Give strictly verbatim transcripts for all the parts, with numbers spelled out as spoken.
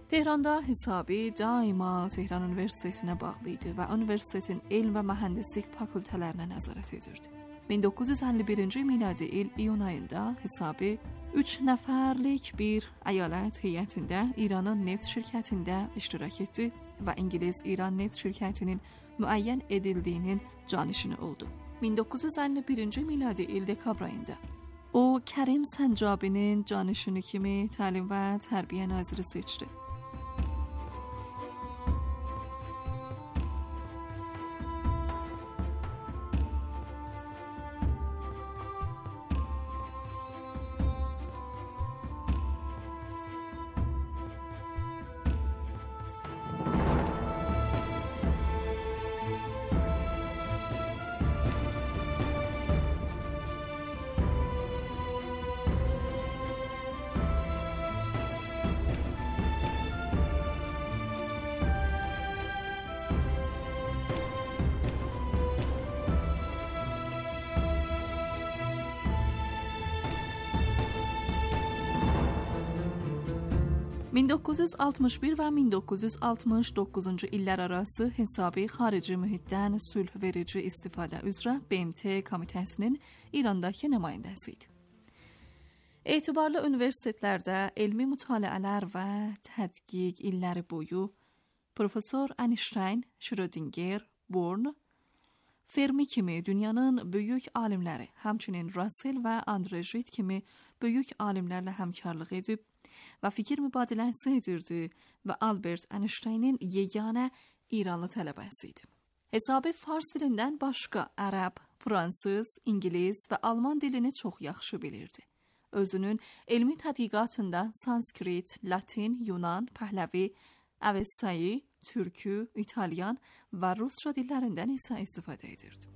Tehranda Hesabi daima Tehran Universitetinə bağlı idi və universitetin elm və mühəndislik fakültələrinə nəzarət edirdi. min doqquz yüz əlli birinci miladi il iyun ayında Hesabi üç nəfərlik bir əyalət heyətində İranın neft şirkətində iştirak etdi və İngilis İran neft şirkətinin müəyyən edildiyinin canişini oldu. min doqquz yüz əlli birinci miladi il dekabr ayında o Kərim Səncabinin canişini kimi təlim və tərbiyə naziri seçdi. min doqquz yüz altmış bir və min doqquz yüz altmış doqquzuncu illər arası Hesabi xarici mühitdən sülh verici istifadə üzrə B M T komitəsinin İrandakı nümayəndəsi idi. Etibarlı universitetlərdə elmi mütaliələr və tədqiq illəri boyu Profesor Einstein, Schrödinger, Born, Fermi kimi dünyanın böyük alimləri, həmçinin Russell və Andre Gide kimi böyük alimlərlə həmkarlıq edib və fikir mübadiləsi edirdi və Albert Einstein'in yeganə İranlı tələbəsi idi. Hesabi fars dilindən başqa ərəb, fransız, ingilis və alman dilini çox yaxşı bilirdi. Özünün elmi tədqiqatında sanskrit, latin, yunan, pəhləvi, avestai, türkü, italyan və rusca dillərindən isə istifadə edirdi.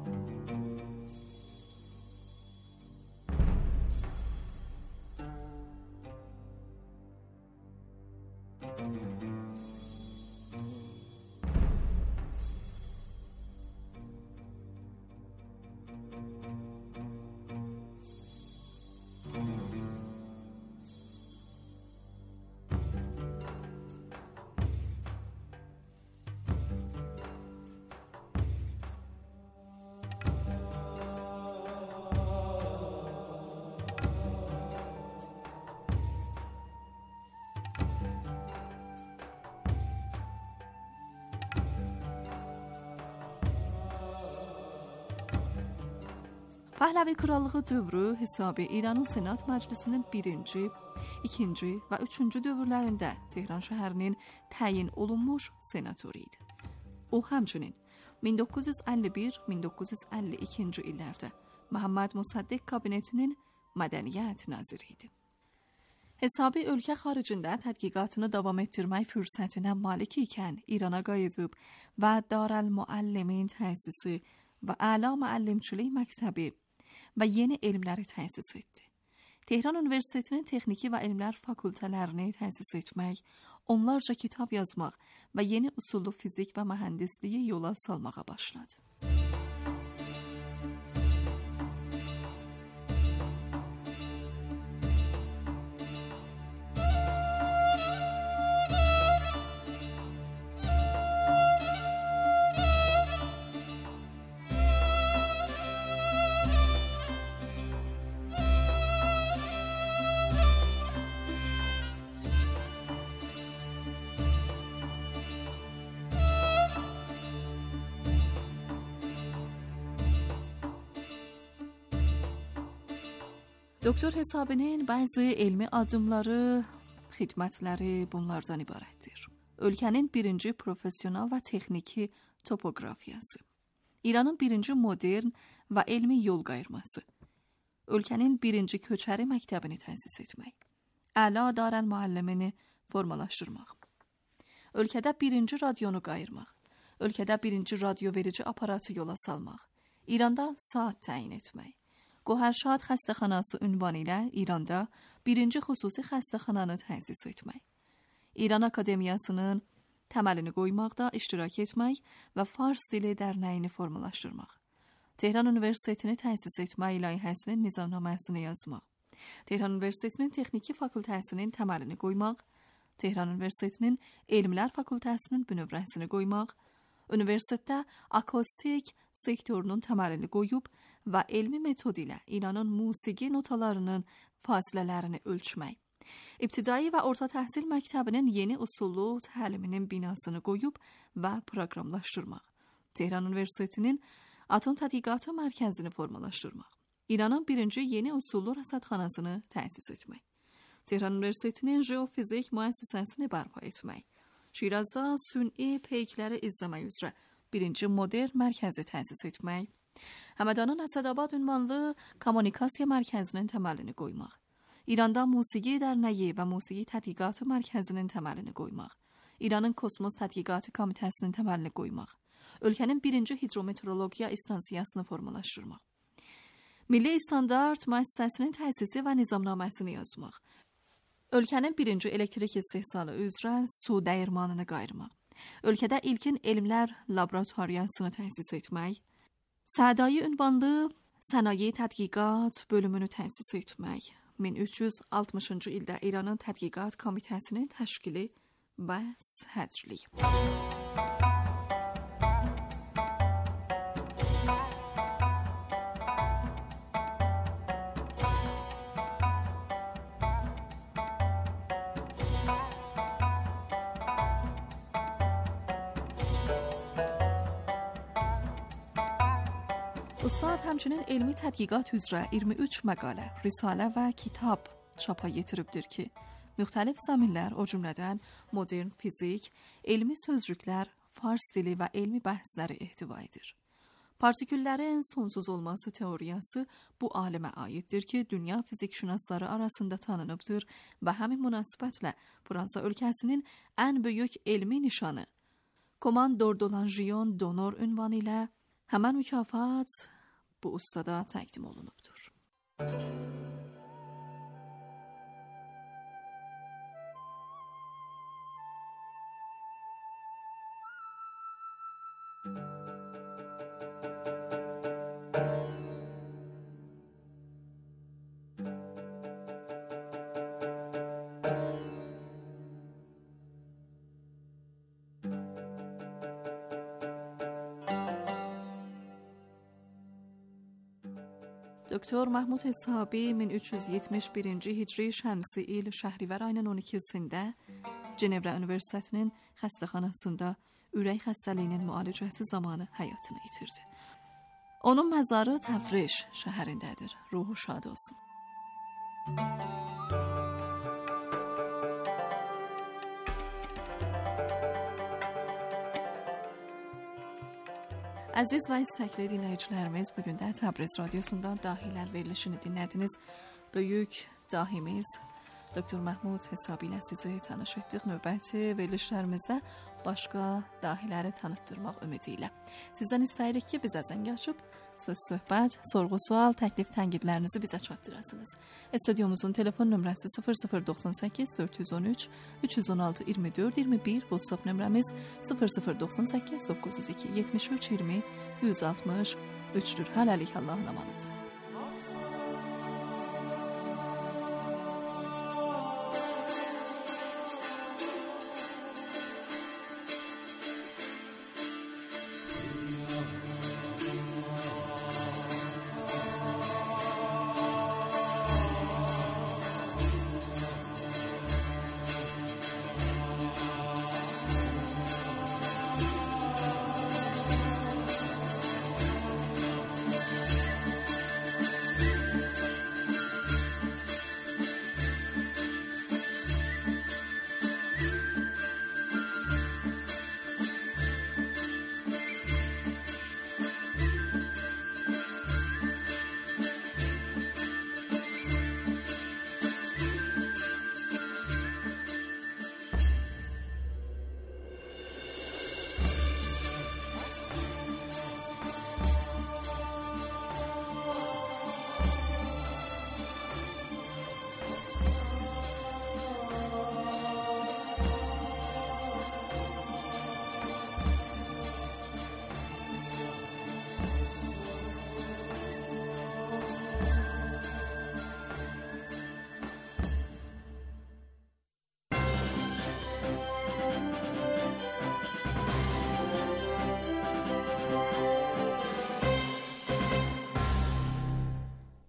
Pəhləvi krallığı dövrü Hesabi İranın Senat Məclisinin birinci, ikinci və üçüncü dövrlərində Tehran şəhərinin təyin olunmuş senatoru idi. O həmçinin min doqquz yüz əlli bir - min doqquz yüz əlli ikinci illərdə Məhəmməd Mosaddeq kabinetinin mədəniyyət naziri idi. Hesabi ölkə xaricində tədqiqatını davam etdirmək fürsətinə malik ikən İrana qayıdıb və Darəlmuəllimin təsisi və Əla müəllimçilik məktəbi və yeni elmləri təsis etdi. Tehran Universitetinin texniki və elmlər fakültələrini təsis etmək, onlarca kitab yazmaq və yeni usullu fizik və mühəndisliyi yola salmağa başladı. Doktor Hesabinin bəzi elmi addımları, xidmətləri bunlardan ibarətdir. Ölkənin birinci profesional və texniki topografiyası. İranın birinci modern və elmi yol qayırması. Ölkənin birinci köçəri məktəbini təsis etmək. Əla Darəlmuəllimini formalaşdırmaq. Ölkədə birinci radionu qayırmaq. Ölkədə birinci radio verici aparatı yola salmaq. İranda saat təyin etmək. Qohərşad xəstəxanası ünvanı ilə İranda birinci xüsusi xəstəxananı təsis etmək. İran Akademiyasının təməlini qoymaqda iştirak etmək və Fars dili dərnəyini formalaşdırmaq. Tehran Universitetini təsis etmək layihəsinin nizamnaməsini yazmaq. Tehran Universitetinin texniki fakültəsinin təməlini qoymaq. Tehran Universitetinin Elmlər Fakültəsinin bünövrəsini qoymaq, universitetdə akustik sektorunun təməlini qoyub və elmi metod ilə İranın musiqi notalarının fasilələrini ölçmək. İbtidai və orta təhsil məktəbinin yeni usullu təliminin binasını qoyub və proqramlaşdırmaq. Tehran Universitetinin Atom Tədqiqatı Mərkəzini formalaşdırmaq. İranın birinci yeni usullu rəsədxanasını təsis etmək. Tehran Universitetinin Jeofizik müəssisəsini bərpa etmək. Şirazda sün'i peykləri izləmək üzrə birinci modern mərkəzi təsis etmək. Həmədanın Əsədabad ünvanlı kommunikasiya mərkəzinin təməlini qoymaq. İranda Musiqi Dərnəyi və Musiqi Tədqiqatı Mərkəzinin təməlini qoymaq. İranın Kosmos Tədqiqatı Komitəsinin təməlini qoymaq. Ölkənin birinci hidrometeorologiya istansiyasını formalaşdırmaq. Milli İstandart müəssisəsinin təsisi və nizamnaməsini yazmaq. Ölkənin birinci elektrik istehsalı üzrə su dəyirmanını qayırmaq. Ölkədə ilkin elmlər laboratoriyasını təsis etmək. Sədai ünvanlı sənaye tədqiqat bölümünü təsis etmək. min üç yüz altmışıncı ildə İranın Tədqiqat Komitəsinin təşkili və sədrliyi. Ustad həmçinin elmi tədqiqat üzrə iyirmi üç məqalə, risalə və kitab çapa yetiribdir ki, müxtəlif zəminlər, o cümlədən modern fizik, elmi sözcüklər, fars dili və elmi bəhsləri ehtiva edir. Partiküllərin sonsuz olması teoriyası bu alimə aiddir ki, dünya fizikşünasları arasında tanınıbdır və həmin münasibətlə Fransa ölkəsinin ən böyük elmi nişanı Komandor Dolanjiyon Donor ünvanı ilə həmən mükafat bu ustada təqdim olunubdur. Doktor Mahmud Hesabî min üç yüz yetmiş birinci Hicri Şəmsi il Şəhrivar ayının on ikisində Cenevrə Universitetinin xəstəxanasında ürək xəstəliyinin müalicəsi zamanı həyatını itirdi. Onun məzarı Təfriş şəhərindədir. Ruhu şad olsun. Əziz və istəkli dinləyicilərimiz, bugün də Təbriz Radyosundan Dahilər verilişini dinlədiniz. Böyük dahimiz Doktor Mahmud Hesabî ilə sizi tanış etdik. Növbəti verilişlərimizdə başqa dahiləri tanıtdırmaq ümidi ilə. Sizdən istəyirik ki, bizə zəng açıb söz söhbət, sorğu sual, təklif tənqidlərinizi bizə çatdırasınız. Studiomuzun telefon nömrəsi sıfır sıfır doxsan səkkiz dörd yüz on üç üç yüz on altı iyirmi dörd iyirmi bir, WhatsApp nömrəmiz sıfır sıfır doxsan səkkiz doqquz yüz iki yetmiş üç iyirmi yüz altmış üçdür. Hələlik Allahın amanıdır.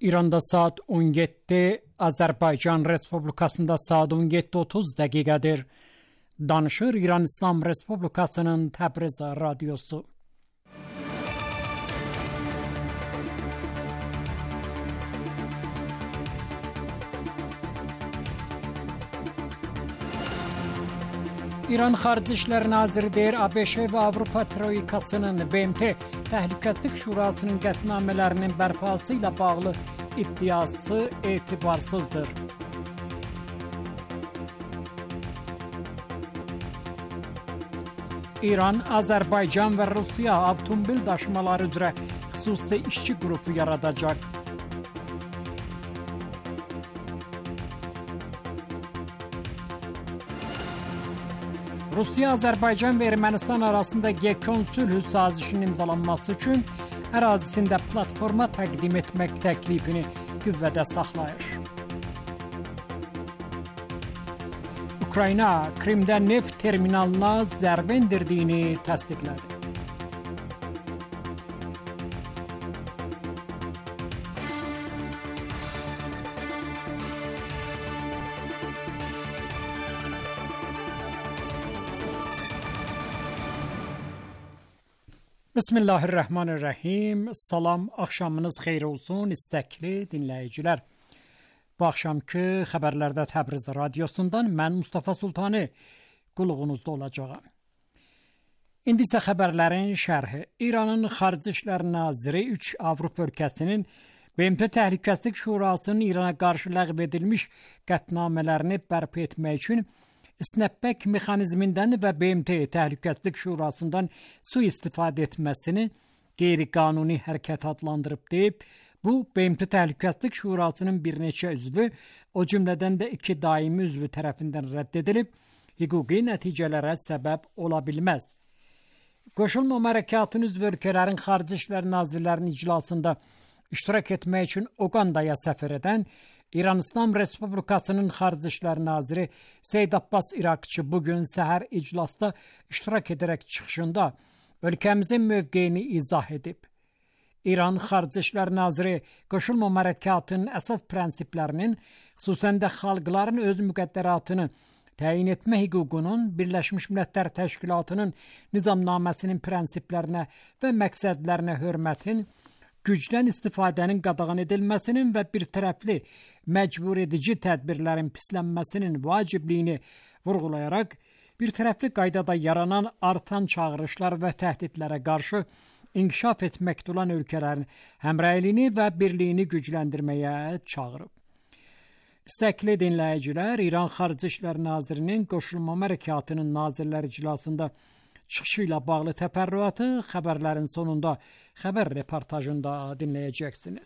İranda saat on yeddi, Azərbaycan Respublikasında saat on yeddi otuz dəqiqədir. Danışır İran İslam Respublikasının Təbriz radiosu. İran Xarici İşlər Naziri deyir, ABŞ və Avropa Troikasının B M T Təhlükəsizlik Şurasının qətnamələrinin bərpası ilə bağlı iddiası etibarsızdır. İran, Azərbaycan və Rusiya avtomobil daşımaları üzrə xüsusi işçi qrupu yaradacaq. Rusiya, Azərbaycan və Ermənistan arasında Gekon sülhü sazişinin imzalanması üçün ərazisində platforma təqdim etmək təklifini qüvvədə saxlayır. Ukrayna, Krimdə neft terminalına zərbə endirdiyini təsdiqlədi. Bismillahirrahmanirrahim. Salam, axşamınız xeyir olsun istəkli dinləyicilər. Bu axşamki xəbərlərdə Təbriz radiosundan mən Mustafa Sultani qulluğunuzda olacağam. İndi isə xəbərlərin şərhi. İranın Xarici İşlər Naziri üç Avropa ölkəsinin B M T Təhlükəsizlik Şurasının İrana qarşı ləğv edilmiş qətnamələrini bərpa etmək üçün snapback mexanizmindən və B M T Təhlükəsizlik Şurasından sui-istifadə etməsini qeyri-qanuni hərəkət adlandırıb deyib, bu B M T Təhlükəsizlik Şurasının bir neçə üzvü, o cümlədən də iki daimi üzvü tərəfindən rədd edilib, hüquqi nəticələrə səbəb ola bilməz. Qoşulmama hərəkatının üzvü ölkələrin Xarici İşlər Nazirlərinin iclasında iştirak etmək üçün Oqandaya səfər edən İran İslam Respublikasının Xarici İşlər Naziri Seyyid Abbas İraqçı bugün səhər iclasda iştirak edərək çıxışında ölkəmizin mövqeyini izah edib. İran Xarici İşlər Naziri qoşulmama hərəkatının əsas prinsiplərinin, xüsusən də xalqların öz müqəddəratını təyin etmə hüququnun, Birləşmiş Millətlər Təşkilatının nizamnaməsinin prinsiplərinə və məqsədlərinə hörmətin, gücdən istifadənin qadağan edilməsinin və bir tərəfli məcbur edici tədbirlərin pislənməsinin vacibliyini vurğulayaraq, bir tərəfli qaydada yaranan artan çağırışlar və təhdidlərə qarşı inkişaf etməkdə olan ölkələrin həmrəyliyini və birliyini gücləndirməyə çağırıb. İstəkli dinləyicilər, İran Xarici İşlər Nazirinin qoşulmama hərəkatının Nazirlər iclasında çıxışı ilə bağlı təfərrüatı xəbərlərin sonunda xəbər reportajında dinləyəcəksiniz.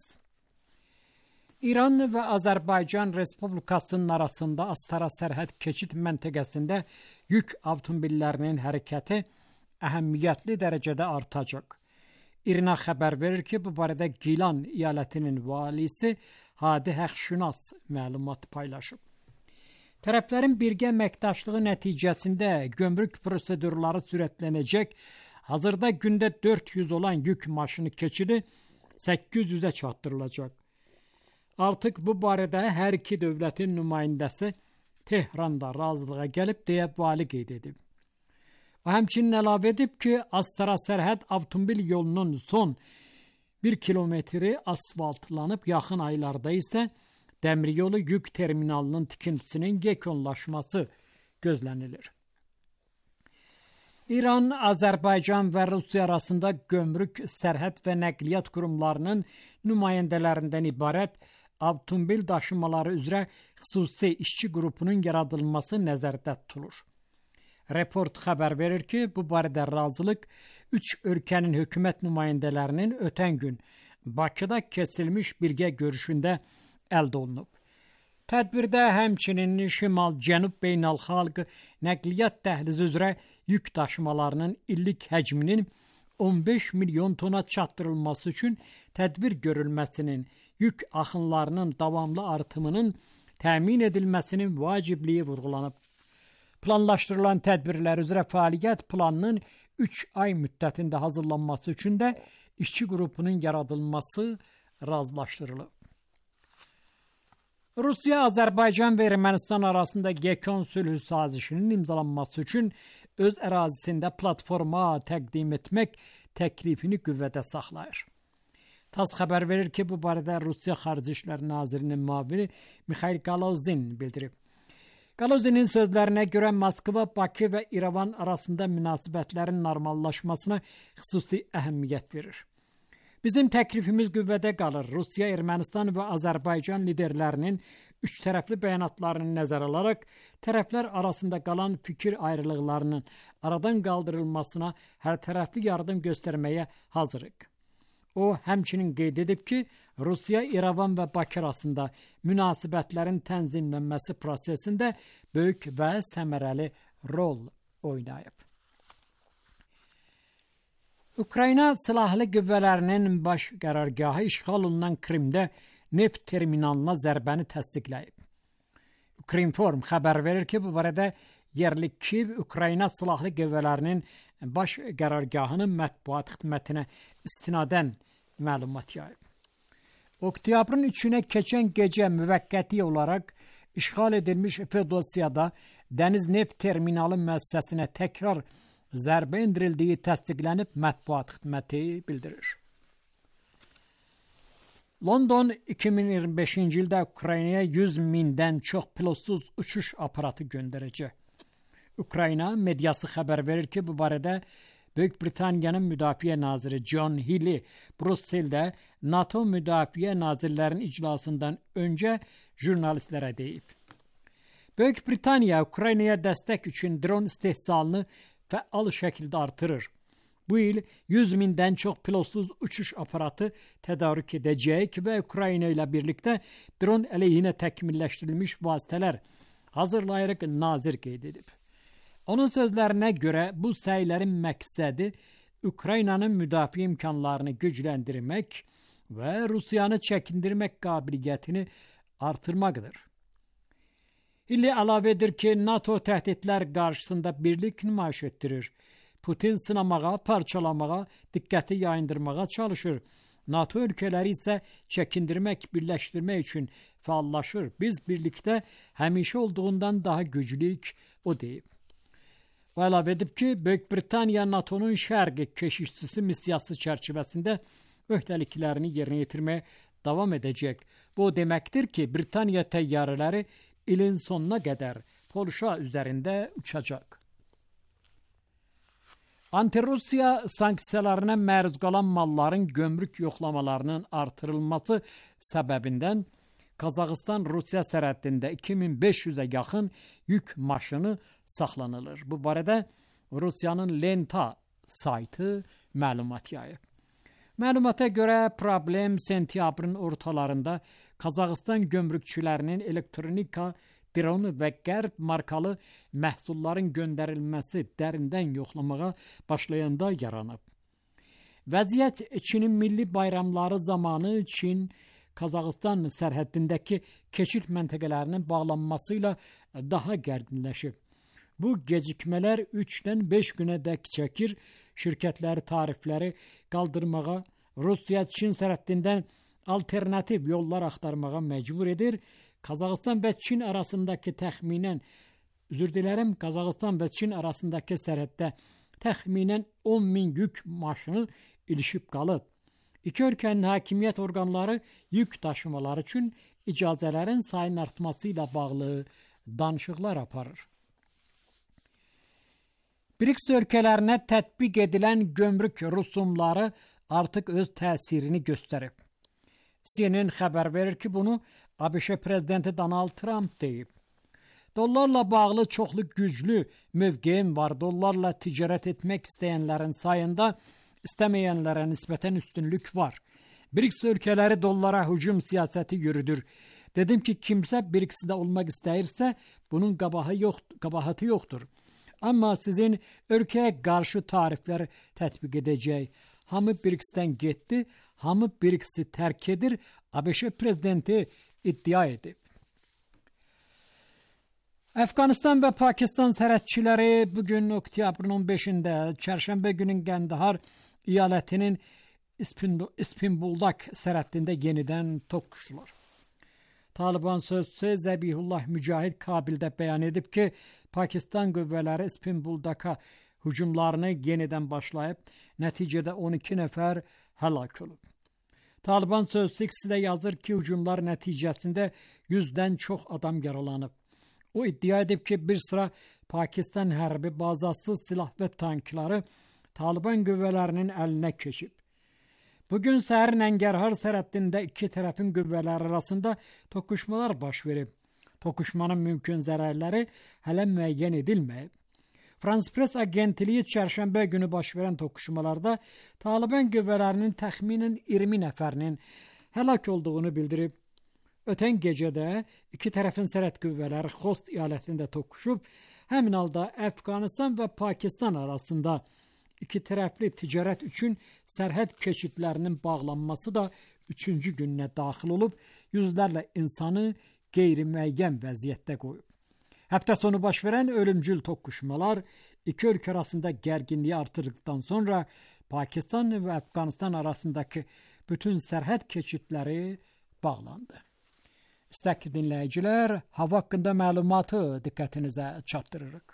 İran və Azərbaycan Respublikasının arasında Astara sərhəd keçid məntəqəsində yük avtomobillərinin hərəkəti əhəmiyyətli dərəcədə artacaq. İRNA xəbər verir ki, bu barədə Gilan əyalətinin valisi Hadi Həqşünas məlumat paylaşıb. Tərəflərin birgə əməkdaşlığı nəticəsində gömrük prosedurları sürətlənəcək, hazırda gündə dörd yüz olan yük maşını keçidi səkkiz yüzə çatdırılacaq. Artıq bu barədə hər iki dövlətin nümayəndəsi Tehranda razılığa gəlib deyə vali qeyd edib. O həmçinin əlavə edib ki, Astara sərhəd avtomobil yolunun son bir kilometri asfaltlanıb, yaxın aylarda isə dəmiryolu yük terminalının tikintisinin yekunlaşması gözlənilir. İran, Azərbaycan və Rusiya arasında gömrük, sərhəd və nəqliyyat qurumlarının nümayəndələrindən ibarət avtomobil daşımaları üzrə xüsusi işçi qrupunun yaradılması nəzərdə tutulur. Report xəbər verir ki, bu barədə razılıq üç ölkənin hökumət nümayəndələrinin ötən gün Bakıda keçirilmiş birgə görüşündə əldə olunub. Tədbirdə həmçinin Şimal-Cənub beynəlxalq nəqliyyat dəhlizi üzrə yük daşımalarının illik həcminin on beş milyon tona çatdırılması üçün tədbir görülməsinin, yük axınlarının davamlı artımının təmin edilməsinin vacibliyi vurğulanıb. Planlaşdırılan tədbirlər üzrə fəaliyyət planının üç ay müddətində hazırlanması üçün də işçi qrupunun yaradılması razılaşdırılıb. Rusiya, Azərbaycan və Ermənistan arasında Gekon sülhü sazişinin imzalanması üçün öz ərazisində platforma təqdim etmək təklifini qüvvədə saxlayır. TASS xəbər verir ki, bu barədə Rusiya Xarici İşlər Nazirinin müavini Mikhail Galuzin bildirib. Galuzinin sözlərinə görə Moskva, Bakı və İrəvan arasında münasibətlərin normallaşmasına xüsusi əhəmiyyət verir. Bizim təklifimiz qüvvədə qalır. Rusiya, Ermənistan və Azərbaycan liderlərinin üç tərəfli bəyanatlarını nəzərə alaraq tərəflər arasında qalan fikir ayrılıqlarının aradan qaldırılmasına hər tərəfli yardım göstərməyə hazırıq. O, həmçinin qeyd edib ki, Rusiya, İrəvan və Bakı arasında münasibətlərin tənzimlənməsi prosesində böyük və səmərəli rol oynayıb. Ukrayna silahlı qüvvələrinin baş qərargahı işğal olunan Krimdə neft terminalına zərbəni təsdiqləyib. Ukrinform xəbər verir ki, bu barədə yerli Kiyev Ukrayna silahlı qüvvələrinin baş qərargahının mətbuat xidmətinə istinadən məlumat yayıb. Oktyabrın üçünə keçən gecə müvəqqəti olaraq işğal edilmiş Fedosiyada dəniz neft terminalı müəssisəsinə təkrar zərbə endirildiyi təsdiqlənib, mətbuat xidməti bildirir. London iki min iyirmi beşinci ildə Ukraynaya yüz mindən çox pilotsuz uçuş aparatı göndərəcək. Ukrayna mediası xəbər verir ki, bu barədə Böyük Britaniyanın Müdafiə Naziri John Healey Brüsseldə NATO Müdafiə Nazirlərinin iclasından öncə jurnalistlərə deyib. Böyük Britaniya Ukraynaya dəstək üçün dron istehsalını fəal şəkildə artırır. Bu il yüz mindən çox pilotsuz uçuş aparatı tədarük edəcək və Ukrayna ilə birlikdə dron əleyhinə təkmilləşdirilmiş vasitələr hazırlayaraq nazir qeyd edib. Onun sözlərinə görə bu səylərin məqsədi Ukraynanın müdafiə imkanlarını gücləndirmək və Rusiyanı çəkindirmək qabiliyyətini artırmaqdır. Hilli əlavə edir ki, NATO təhdidlər qarşısında birlik nümayiş etdirir. Putin sınamağa, parçalamağa, diqqəti yayındırmağa çalışır. NATO ölkələri isə çəkindirmək, birləşdirmək üçün fəallaşır. Biz birlikdə həmişə olduğundan daha güclüyük, o deyib. O əlavə edib ki, Böyük Britaniya NATO'nun şərqi keşişçisi missiyası çərçivəsində öhdəliklərini yerinə yetirməyə davam edəcək. Bu deməkdir ki, Britaniya təyyarələri ilin sonuna qədər Polşa üzərində uçacaq. Anti-Rusiya sanksiyalarına məruz qalan malların gömrük yoxlamalarının artırılması səbəbindən Qazaxıstan-Rusiya sərhədində iki min beş yüzə yaxın yük maşını saxlanılır. Bu barədə Rusiyanın Lenta saytı məlumat yayıb. Məlumata görə problem sentyabrın ortalarında Qazaxıstan gömrükçülərinin elektronika, dron və qərb markalı məhsulların göndərilməsi dərindən yoxlamağa başlayanda yaranıb. Vəziyyət Çinin milli bayramları zamanı Çin, Qazaxıstan sərhəddindəki keçid məntəqələrinin bağlanması ilə daha gərginləşib. Bu gecikmələr üçdən beş günədək çəkir, şirkətləri tarifləri qaldırmağa, Rusiya-Çin sərhəddindən alternativ yollar axtarmağa məcbur edir. Qazaxıstan və Çin arasındakı təxminən, üzr dilərəm, Qazaxıstan və Çin arasındakı sərhəddə təxminən on min yük maşını ilişib qalıb. İki ölkənin hakimiyyət orqanları yük daşımaları üçün icazələrin sayının artması ilə bağlı danışıqlar aparır. BRICS ölkələrinə tətbiq edilən gömrük rüsumları artıq öz təsirini göstərib. C N N xəbər verir ki, bunu ABŞ prezidenti Donald Trump deyib. Dollarla bağlı çoxlu güclü mövqeyim var. Dollarla ticarət etmək istəyənlərin sayında istəməyənlərə nisbətən üstünlük var. BRICS ölkələri dollara hücum siyasəti yürüdür. Dedim ki, kimsə BRICS-də olmaq istəyirsə, bunun qabağı yox, qabahatı yoxdur. Amma sizin ölkəyə qarşı tariflər tətbiq edəcək. Hamı BRICS-dən getdi, hamı BRICS-i tərk edir, ABŞ prezidenti iddia edib. Əfqanistan və Pakistan sərhədçiləri bugün oktyabrın on beşində çərşənbə günün Qəndahar əyalətinin İspinbuldak sərhəddində yenidən toqquşdular. Taliban sözçüsü Zəbihullah Mücahid Kabildə bəyan edib ki, Pakistan qüvvələri İspinbuldakı hücumlarını yenidən başlayıb, nəticədə on iki nəfər həlak olub. Taliban sözçüsü X-də yazır ki, hücumlar nəticəsində yüzdən çox adam yaralanıb. O iddia edib ki, bir sıra Pakistan hərbi bazası silah və tankları Taliban qüvvələrinin əlinə keçib. Bugün səhər Nəngərhar sərhəddində iki tərəfin qüvvələri arasında toqquşmalar baş verib. Toqquşmanın mümkün zərərləri hələ müəyyən edilməyib. France Press agentliyi çərşənbə günü baş verən toqquşmalarda Taliban qüvvələrinin təxminən iyirmi nəfərinin həlak olduğunu bildirib. Ötən gecədə iki tərəfin sərhəd qüvvələri Xost əyalətində toqquşub, həmin halda Əfqanistan və Pakistan arasında iki tərəfli ticarət üçün sərhəd keçidlərinin bağlanması da üçüncü gününə daxil olub, yüzlərlə insanı qeyri-müəyyən vəziyyətdə qoyub. Həftə sonu baş verən ölümcül toqquşmalar iki ölkə arasında gərginliyi artırdıqdan sonra Pakistan və Əfqanistan arasındakı bütün sərhəd keçidləri bağlandı. İstəkli dinləyicilər, hava haqqında məlumatı diqqətinizə çatdırırıq.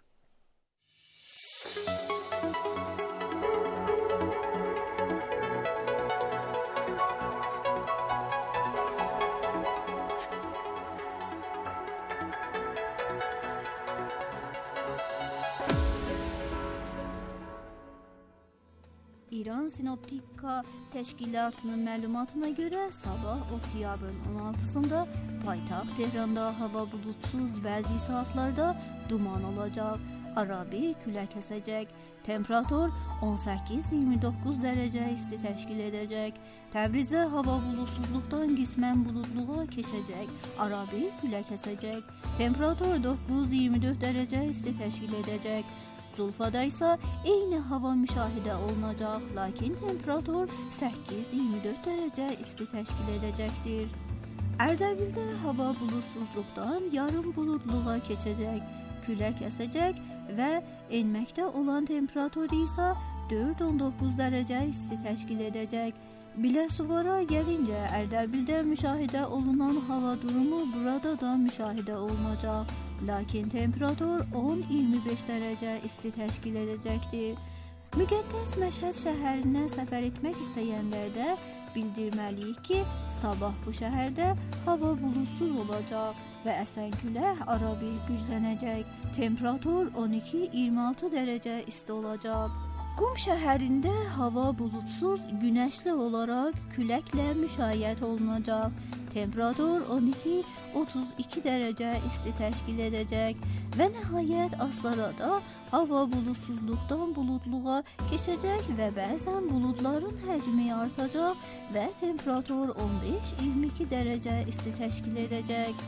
İran Sinoptika Təşkilatının məlumatına görə sabah oktyabrın on altısında paytaxt Tehranda hava bulutsuz, bəzi saatlarda duman olacaq, arabir külək əsəcək, temperatur on səkkiz iyirmi doqquz dərəcə isti təşkil edəcək. Təbrizdə hava bulutsuzluqdan qismən buludluğa keçəcək, arabir külək əsəcək, temperatur doqquz iyirmi dörd dərəcə isti təşkil edəcək. Zulfada isə eyni hava müşahidə olunacaq, lakin temperatur səkkiz iyirmi dörd dərəcə isti təşkil edəcəkdir. Ərdəbildə hava bulutsuzluqdan yarım buludluğa keçəcək, külək əsəcək və enməkdə olan temperatur isə dörd on doqquz dərəcə isti təşkil edəcək. Biləsuvara gəlincə, Ərdəbildə müşahidə olunan hava durumu burada da müşahidə olunacaq. Lakin temperatur on iyirmi beş dərəcə isti təşkil edəcəkdir. Müqəddəs Məşhəd şəhərinə səfər etmək istəyənlərdə bildirməliyik ki, sabah bu şəhərdə hava bulutsuz olacaq və əsən külək arabir güclənəcək. Temperatur on iki iyirmi altı dərəcə isti olacaq. Qum şəhərində hava bulutsuz, günəşli olaraq küləklə müşayiət olunacaq. Temperatur on iki otuz iki dərəcə isti təşkil edəcək və nəhayət Astarada hava bulutsuzluqdan buludluğa keçəcək və bəzən buludların həcmi artacaq və temperatur on beş iyirmi iki dərəcə isti təşkil edəcək.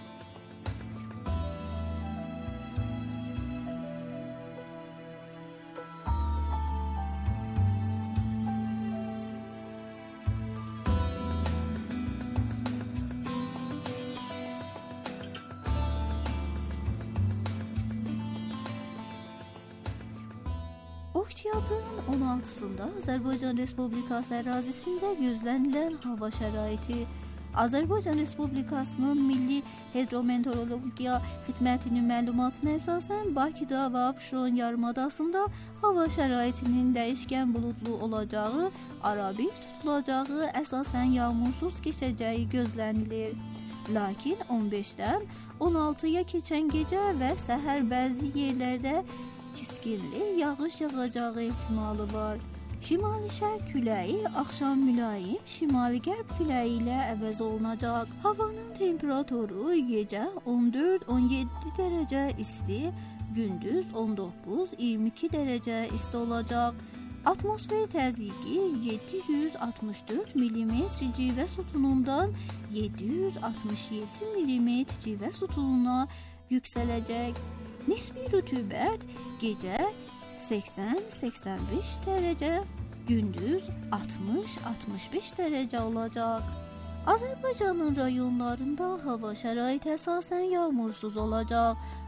Oktyabrın on altısında Azərbaycan Respublikası ərazisində gözlənilən hava şəraiti. Azərbaycan Respublikasının Milli Hidrometeorologiya Xidmətinin məlumatına əsasən Bakıda və Abşeron yarımadasında hava şəraitinin dəyişkən buludlu olacağı, arabir tutulacağı, əsasən yağmursuz keçəcəyi gözlənilir. Lakin on beşdən on altıya keçən gecə və səhər bəzi yerlərdə çiskinli yağış yağacağı ehtimalı var. Şimali-şərq küləyi axşam mülayim, şimali-qərb küləyi ilə əvəz olunacaq. Havanın temperaturu gecə on dörd on yeddi dərəcə isti, gündüz on doqquz iyirmi iki dərəcə isti olacaq. Atmosfer təzyiqi yeddi yüz altmış dörd millimetr civə sütunundan yeddi yüz altmış yeddi millimetr civə sütununa yüksələcək. Nisbi rütubət gecə səksən səksən beş dərəcə, gündüz altmış altmış beş dərəcə olacaq. Azərbaycanın rayonlarında hava şəraiti əsasən yağmursuz olacaq.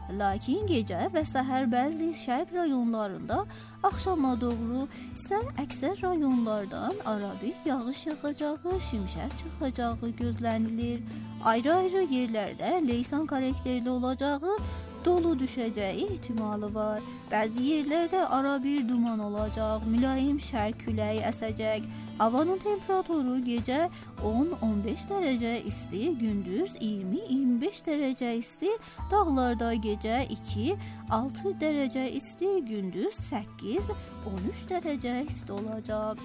Lakin gecə və səhər bəzi şərq rayonlarında, axşama doğru isə əksər rayonlardan arabir yağış yağacağı, şimşək çaxacağı gözlənilir. Ayrı-ayrı yerlərdə leysan xarakterli olacağı, dolu düşəcəyi ehtimalı var. Bəzi yerlərdə arabir duman olacaq, mülayim şərq küləyi əsəcək. Havanın temperaturu gecə on on beş dərəcə isti, gündüz iyirmi iyirmi beş dərəcə isti, dağlarda gecə iki altı dərəcə isti, gündüz səkkiz on üç dərəcə isti olacaq.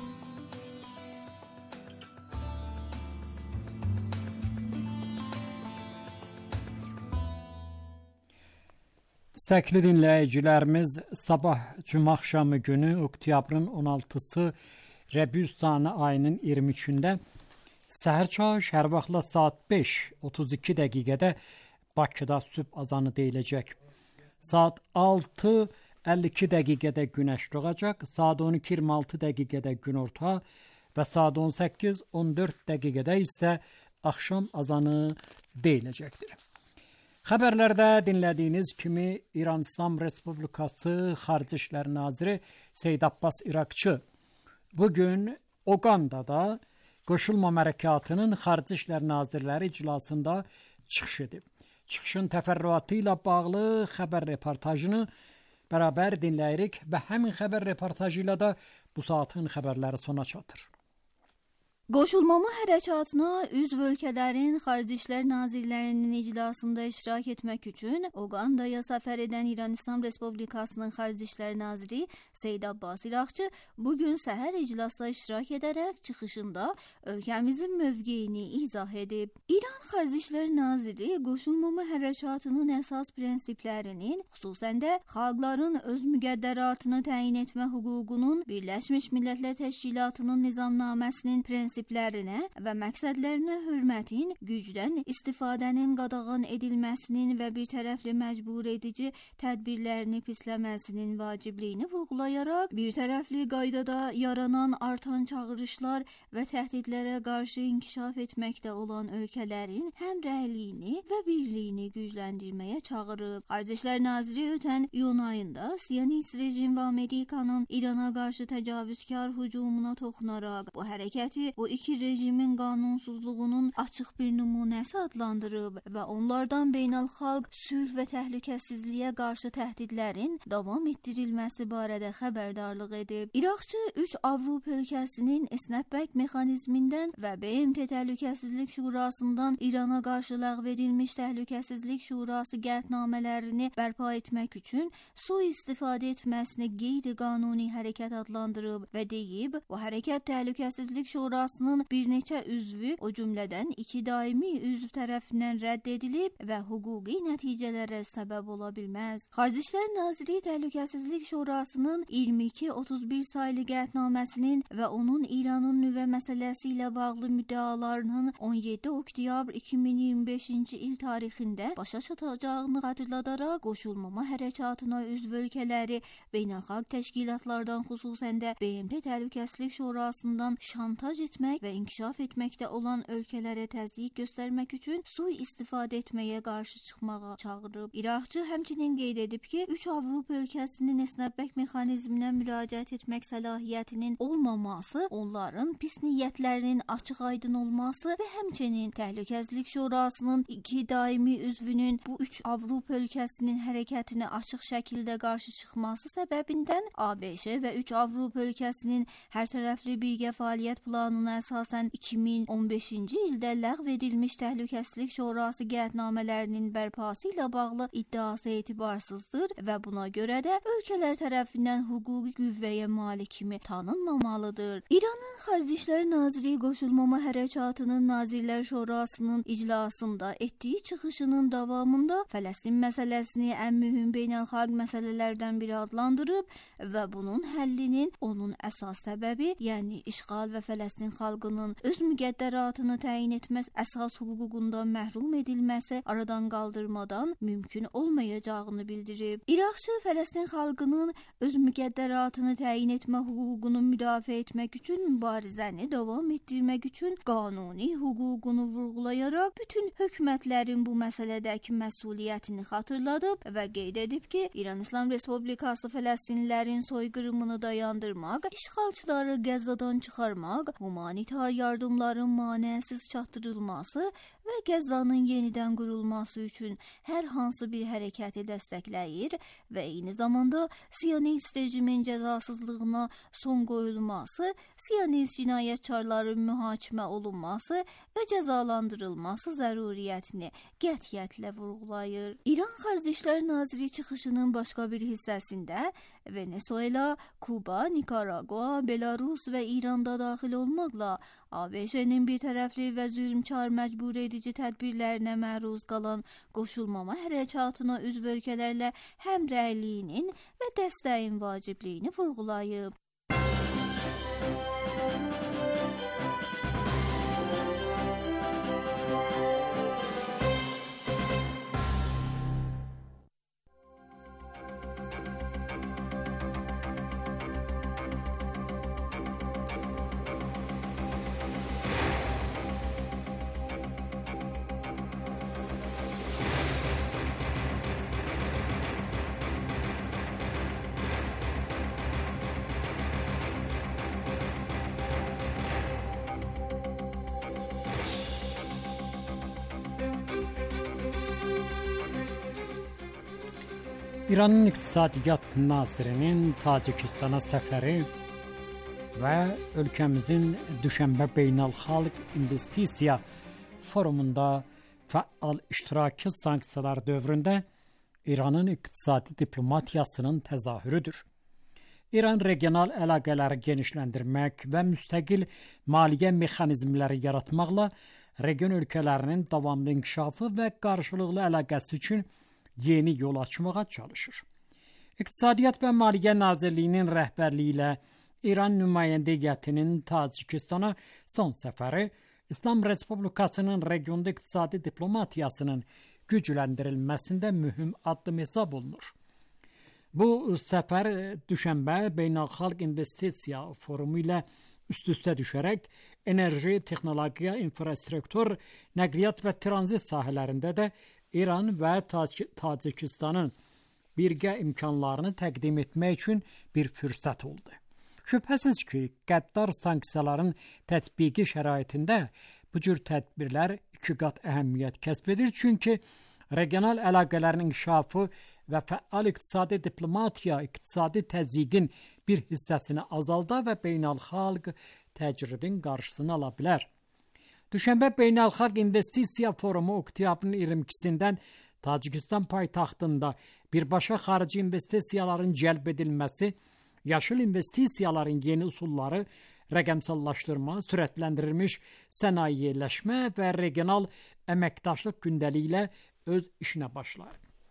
İstəkli dinləyicilərimiz, sabah cümə axşamı günü oktyabrın on altısı Rəbiüstanı ayının iyirmi üçündə səhər çağı hər vaxtla saat beş otuz iki dəqiqədə Bakıda sübh azanı deyiləcək. Saat altı əlli iki dəqiqədə günəş doğacaq, saat on iki iyirmi altı dəqiqədə günorta və saat on səkkiz on dörd dəqiqədə isə axşam azanı deyiləcəkdir. Xəbərlərdə dinlədiyiniz kimi İran İslam Respublikası Xarici İşlər Naziri Seyid Abbas İraqçı bugün Oqandada Qoşulmama Hərəkatının Xarici İşlər Nazirləri iclasında çıxış edib. Çıxışın təfərrüatı ilə bağlı xəbər reportajını bərabər dinləyirik və həmin xəbər reportajı ilə də bu saatın xəbərləri sona çatır. Qoşulmama hərəkatına üzv ölkələrin Xarici İşlər Nazirlərinin iclasında iştirak etmək üçün Oqandaya səfər edən İran İslam Respublikasının Xarici İşlər Naziri Seyid Abbas İraqçı bugün səhər iclasda iştirak edərək çıxışında ölkəmizin mövqeyini izah edib. İran Xarici İşlər Naziri qoşulmama hərəkatının əsas prinsiplərinin, xüsusən də xalqların öz müqəddəratını təyin etmə hüququnun, Birləşmiş Millətlər Təşkilatının nizamnaməsinin prinsiplərinə və məqsədlərinə hörmətin, gücdən istifadənin qadağan edilməsinin və bir tərəfli məcbur edici tədbirlərini pisləməsinin vacibliyini vurğulayaraq, bir tərəfli qaydada yaranan artan çağırışlar və təhdidlərə qarşı inkişaf etməkdə olan ölkələrin həmrəhliyini və birliyini gücləndirməyə çağırıb. Xarici İşlər Naziri ötən iyun ayında Siyonist rejim və Amerikanın İrana qarşı təcavüzkar hücumuna toxunaraq bu hərəkəti bu iki rejimin qanunsuzluğunun açıq bir nümunəsi adlandırıb və onlardan beynəlxalq sülh və təhlükəsizliyə qarşı təhdidlərin davam etdirilməsi barədə xəbərdarlıq edib. İraqçı üç Avropa ölkəsinin snapback mexanizmindən və B M T Təhlükəsizlik Şurasından İrana qarşı ləğv edilmiş Təhlükəsizlik Şurası qətnamələrini bərpa etmək üçün sui-istifadə etməsini qeyri-qanuni hərəkət adlandırıb və deyib, bu hərəkət Təhlükəsizlik Şurasının bir neçə üzvü, o cümlədən iki daimi üzv tərəfindən rədd edilib və hüquqi nəticələrə səbəb ola bilməz. Xarici İşlər Naziri Təhlükəsizlik Şurasının iyirmi iki otuz bir saylı qətnaməsinin və onun İranın nüvə məsələsi ilə bağlı müddəalarının on yeddi oktyabr iki min iyirmi beşinci il tarixində başa çatacağını xatırladaraq, qoşulmama hərəkatına üzv ölkələri beynəlxalq təşkilatlardan, xüsusən də B M T Təhlükəsizlik Şurasından şantaj etmək və inkişaf etməkdə olan ölkələrə təzyiq göstərmək üçün sui-istifadə etməyə qarşı çıxmağa çağırıb. İraqçı həmçinin qeyd edib ki, üç Avropa ölkəsinin snapback mexanizminə müraciət etmək səlahiyyətinin olmaması, onların pis niyyətlərinin açıq-aydın olması və həmçinin Təhlükəsizlik Şurasının iki daimi üzvünün bu üç Avropa ölkəsinin hərəkətinə açıq şəkildə qarşı çıxması səbəbindən A B Ş və üç Avropa ölkəsinin hər tərəfli birgə fəaliyyət planına əsasən iki min on beşinci ildə ləğv edilmiş Təhlükəsizlik Şurası qətnamələrinin bərpası ilə bağlı iddiası etibarsızdır və buna görə də ölkələr tərəfindən hüquqi qüvvəyə malik kimi tanınmamalıdır. İranın Xarici İşlər Naziri Qoşulmama Hərəkatının Nazirlər Şurasının iclasında etdiyi çıxışının davamında Fələstin məsələsini ən mühüm beynəlxalq məsələlərdən biri adlandırıb və bunun həllinin onun əsas səbəbi, yəni işğal və Fələstin xalqının öz müqəddəratını təyin etməz əsas hüququndan məhrum edilməsi aradan qaldırmadan mümkün olmayacağını bildirib. İraqçı Fələstin xalqının öz müqəddəratını təyin etmə hüququnu müdafiə etmək üçün mübarizəni davam etdirmək üçün qanuni hüququnu vurğulayaraq bütün hökumətlərin bu məsələdəki məsuliyyətini xatırladıb və qeyd edib ki, İran İslam Respublikası Fələstinlilərin soyqırımını dayandırmaq, işğalçıları Qəzzadan çıxarmaq, humanitar yardımların manəsiz çatdırılması və Qəzzanın yenidən qurulması üçün hər hansı bir hərəkəti dəstəkləyir və eyni zamanda Siyonist rejimin cəzasızlığına son qoyulması, Siyonist cinayətkarların mühakimə olunması və cəzalandırılması zəruriyyətini qətiyyətlə vurğulayır. İran Xarici İşlər Naziri çıxışının başqa bir hissəsində Venezuela, Kuba, Nikaragua, Belarus və İranda daxil olmaqla A B Ş-nin bir tərəfli və zülmkar məcbur edici tədbirlərinə məruz qalan qoşulmama hərəkatına üzv ölkələrlə həmrəyliyinin və dəstəyin vacibliyini vurğulayıb. İranın İqtisadiyyat Nazirinin Tacikistana səfəri və ölkəmizin Düşənbə Beynəlxalq İnvestisiya Forumunda fəal iştirakı sanksiyalar dövründə İranın iqtisadi diplomatiyasının təzahürüdür. İran regional əlaqələri genişləndirmək və müstəqil maliyyə mexanizmləri yaratmaqla region ölkələrinin davamlı inkişafı və qarşılıqlı əlaqəsi üçün yeni yol açmağa çalışır. İqtisadiyyat və Maliyyə Nazirliyinin rəhbərliyi ilə İran nümayəndə heyətinin Tacikistana son səfəri İslam Respublikasının regionda iqtisadi diplomatiyasının gücləndirilməsində mühüm addım hesab olunur. Bu səfər Düşənbə Beynəlxalq İnvestisiya Forumu ilə üst-üstə düşərək enerji, texnologiya, infrastruktur, nəqliyyat və tranzit sahələrində də İran və Tacikistanın birgə imkanlarını təqdim etmək üçün bir fürsət oldu. Şübhəsiz ki, qəddar sanksiyaların tətbiqi şəraitində bu cür tədbirlər iki qat əhəmiyyət kəsb edir, çünki regional əlaqələrin inkişafı və fəal iqtisadi diplomatiya iqtisadi təzyiqin bir hissəsini azalda və beynəlxalq təcridin qarşısını ala bilər. Düşənbə Beynəlxalq İnvestisiya Forumu oktyabrın iyirmi ikisindən Tacikistan paytaxtında birbaşa xarici investisiyaların cəlb edilməsi, yaşıl investisiyaların yeni usulları, rəqəmsallaşdırma, sürətləndirilmiş sənayeləşmə və regional əməkdaşlıq gündəliyi ilə öz işinə başlar.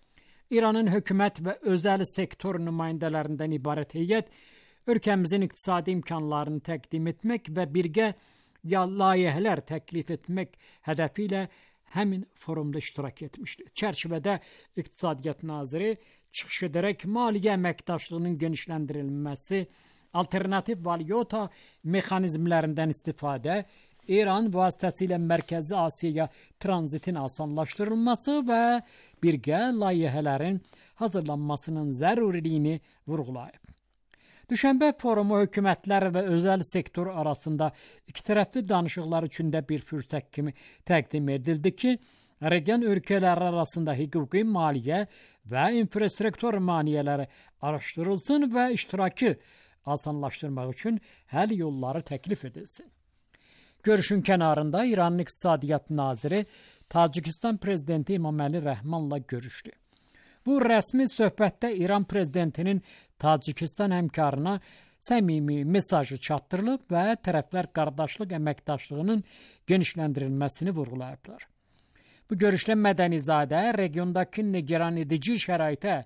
İranın hökumət və özəl sektor nümayəndələrindən ibarət heyət ölkəmizin iqtisadi imkanlarını təqdim etmək və birgə ya layihələr təklif etmək hədəfi ilə həmin forumda iştirak etmişdi. Çərçivədə İqtisadiyyat Naziri çıxış edərək maliyyə əməkdaşlığının genişləndirilməsi, alternativ valyuta mexanizmlərindən istifadə, İran vasitəsilə Mərkəzi Asiyaya tranzitin asanlaşdırılması və birgə layihələrin hazırlanmasının zəruriliyini vurğulayıb. Düşənbə forumu hökumətlər və özəl sektor arasında iki tərəfli danışıqlar üçün də bir fürsət kimi təqdim edildi ki, region ölkələri arasında hüquqi maliyyə və infrastruktur maneələri araşdırılsın və iştirakı asanlaşdırmaq üçün həll yolları təklif edilsin. Görüşün kənarında İranın İqtisadiyyat Naziri Tacikistan Prezidenti İmaməli Rəhmanla görüşdü. Bu rəsmi söhbətdə İran Prezidentinin Tacikistan həmkarına səmimi mesajı çatdırılıb və tərəflər qardaşlıq əməkdaşlığının genişləndirilməsini vurğulayıblar. Bu görüşdə Mədənizadə regiondakı nigeran edici şəraitə,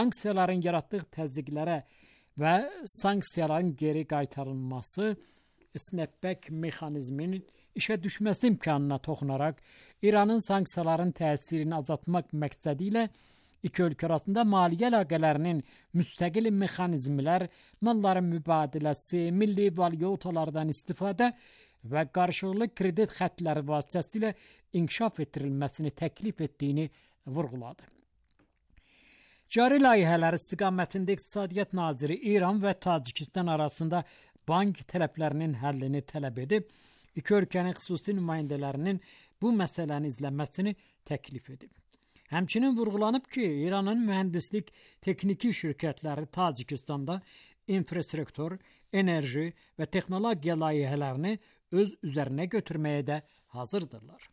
sanksiyaların yaratdığı təzyiqlərə və sanksiyaların geri qaytarılması snapback mexanizminin işə düşməsi imkanına toxunaraq İranın sanksiyaların təsirini azaltmaq məqsədi ilə iki ölkə arasında maliyyə əlaqələrinin müstəqil mexanizmlər, malların mübadiləsi, milli valyutalardan istifadə və qarşılıqlı kredit xətləri vasitəsilə inkişaf etdirilməsini təklif etdiyini vurğuladı. Cari layihələr istiqamətində İqtisadiyyat Naziri İran və Tacikistan arasında bank tələblərinin həllini tələb edib, iki ölkənin xüsusi nümayəndələrinin bu məsələni izləməsini təklif edib. Həmçinin vurğulanıb ki, İranın mühəndislik texniki şirkətləri Tacikistanda infrastruktur, enerji və texnologiya layihələrini öz üzərinə götürməyə də hazırdırlar.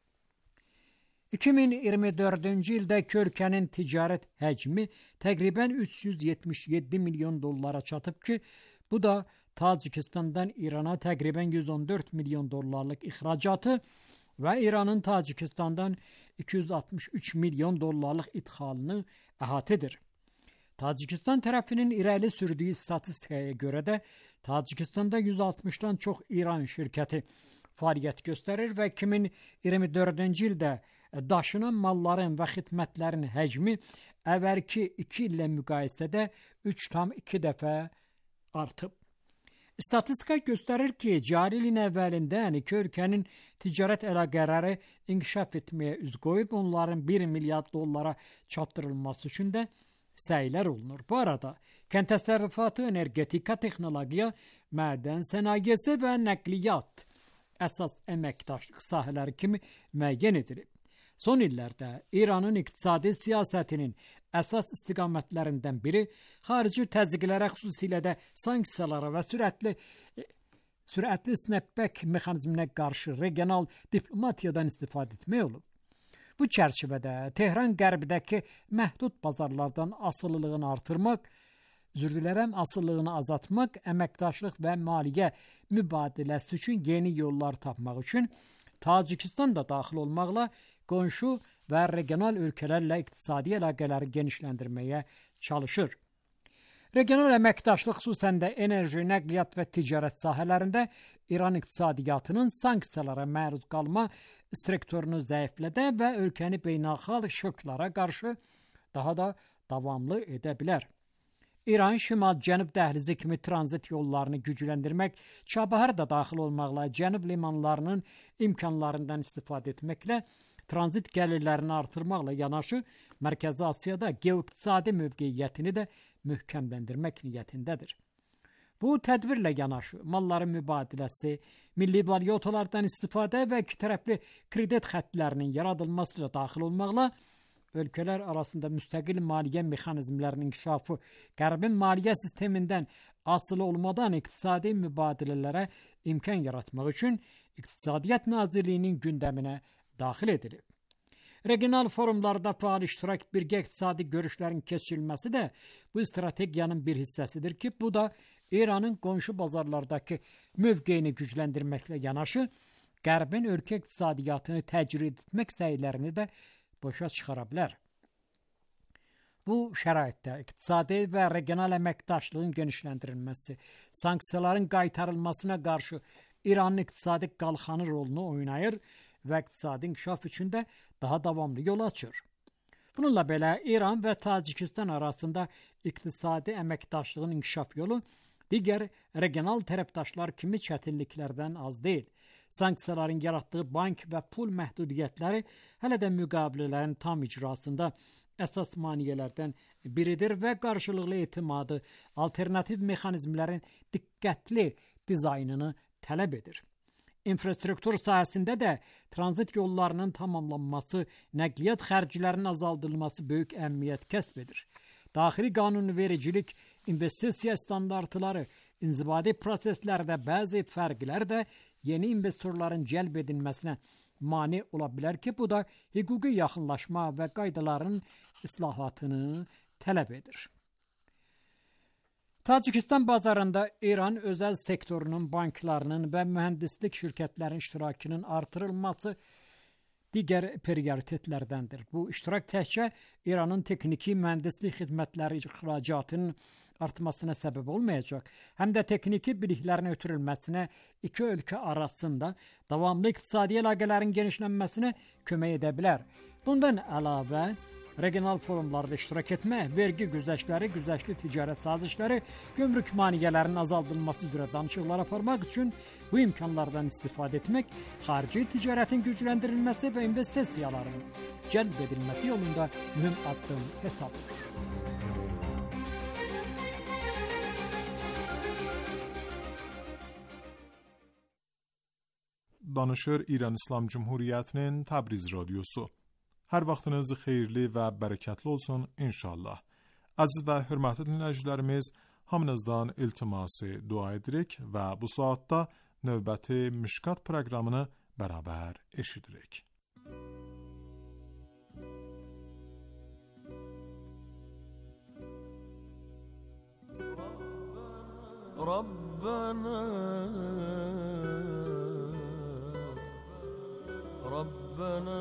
iki min iyirmi dördüncü ildə iki ölkənin ticarət həcmi təqribən üç yüz yetmiş yeddi milyon dollara çatıb ki, bu da Tacikistandan İrana təqribən yüz on dörd milyon dollarlıq ixracatı və İranın Tacikistandan iki yüz altmış üç milyon dollarlıq idxalını əhatə edir. Tacikistan tərəfinin irəli sürdüyü statistikaya görə də Tacikistanda yüz altmışdan çox İran şirkəti fəaliyyət göstərir və iki min iyirmi dördüncü ildə daşınan malların və xidmətlərin həcmi əvvəlki iki illə müqayisədə üç tam iki dəfə artıb. Statistika göstərir ki, cari ilin əvvəlindən iki ölkənin ticarət əlaqələri inkişaf etməyə üz qoyub, onların bir milyard dollara çatdırılması üçün də səylər olunur. Bu arada, kənd təsərrüfatı, energetika, texnologiya, mədən sənayesi və nəqliyyat əsas əməkdaşlıq sahələri kimi müəyyən edilib. Son illərdə İranın iqtisadi siyasətinin əsas istiqamətlərindən biri xarici təzyiqlərə, xüsusilə də sanksiyalara və sürətli sürətli snapback mexanizminə qarşı regional diplomatiyadan istifadə etmək olub. Bu çərçivədə Tehran qərbdəki məhdud bazarlardan asılılığını artırmaq, üzr dilərəm, asılılığını azaltmaq, əməkdaşlıq və maliyyə mübadiləsi üçün yeni yollar tapmaq üçün Tacikistan da daxil olmaqla qonşu və regional ölkələrlə iqtisadi əlaqələri genişləndirməyə çalışır. Regional əməkdaşlıq xüsusən də enerji, nəqliyyat və ticarət sahələrində İran iqtisadiyyatının sanksiyalara məruz qalma strukturunu zəiflədə və ölkəni beynəlxalq şoklara qarşı daha da davamlı edə bilər. İran şimal-cənub dəhlizi kimi tranzit yollarını gücləndirmək, Çabahar da daxil olmaqla cənub limanlarının imkanlarından istifadə etməklə tranzit gəlirlərini artırmaqla yanaşı, Mərkəzi Asiyada geoiqtisadi mövqeyiyyətini də möhkəmləndirmək niyyətindədir. Bu tədbirlə yanaşı, malların mübadiləsi, milli valyutalardan istifadə və iki tərəfli kredit xətlərinin yaradılması da daxil olmaqla, ölkələr arasında müstəqil maliyyə mexanizmlərinin inkişafı, qərbin maliyyə sistemindən asılı olmadan iqtisadi mübadilələrə imkan yaratmaq üçün İqtisadiyyat Nazirliyinin gündəminə daxil edilib. Regional forumlarda faal iştirak, birgə iqtisadi görüşlərin keçirilməsi də bu strategiyanın bir hissəsidir ki, bu da İranın qonşu bazarlardakı mövqeyini gücləndirməklə yanaşı, qərbin ölkə iqtisadiyyatını təcrid etmək səylərini də boşa çıxara bilər. Bu şəraitdə iqtisadi və regional əməkdaşlığın genişləndirilməsi, sanksiyaların qaytarılmasına qarşı İranın iqtisadi qalxanı rolunu oynayır və iqtisadi inkişaf üçün də daha davamlı yol açır. Bununla belə İran və Tacikistan arasında iqtisadi əməkdaşlığın inkişaf yolu digər regional tərəfdaşlar kimi çətinliklərdən az deyil. Sanksiyaların yaratdığı bank və pul məhdudiyyətləri hələ də müqavilələrin tam icrasında əsas maneələrdən biridir və qarşılıqlı etimadı, alternativ mexanizmlərin diqqətli dizaynını tələb edir. İnfrastruktur sahəsində də tranzit yollarının tamamlanması, nəqliyyat xərclərinin azaldılması böyük əhəmiyyət kəsb edir. Daxili qanunvericilik, investisiya standartları, inzibadi proseslərdə bəzi fərqlər də yeni investorların cəlb edilməsinə mane ola bilər ki, bu da hüquqi yaxınlaşma və qaydaların islahatını tələb edir. Tacikistan bazarında İran özəl sektorunun, banklarının və mühəndislik şirkətlərinin iştirakının artırılması digər prioritetlərdəndir. Bu iştirak təkcə İranın texniki mühəndislik xidmətləri ixracatının artmasına səbəb olmayacaq, həm də texniki biliklərin ötürülməsinə iki ölkə arasında davamlı iqtisadi əlaqələrin genişlənməsinə kömək edə bilər. Bundan əlavə, regional forumlarda iştirak etmək, vergi güzəştləri, güzəştli ticarət sazişləri, gömrük maneələrinin azaldılması üzrə danışıqlar aparmaq üçün bu imkanlardan istifadə etmək, xarici ticarətin gücləndirilməsi və investisiyaların cəlb edilməsi yolunda mühüm addım hesab edilir. Danışır İran İslam Cumhuriyyətinin Təbriz radiosu. Hər vaxtınız xeyirli və bərəkətli olsun inşallah. Əziz və hörmətli dinləyicilərimiz, hamınızdan iltiması dua edirik və bu saatda növbəti Mişkat proqramını bərabər eşidirik. Rabbana Rabbana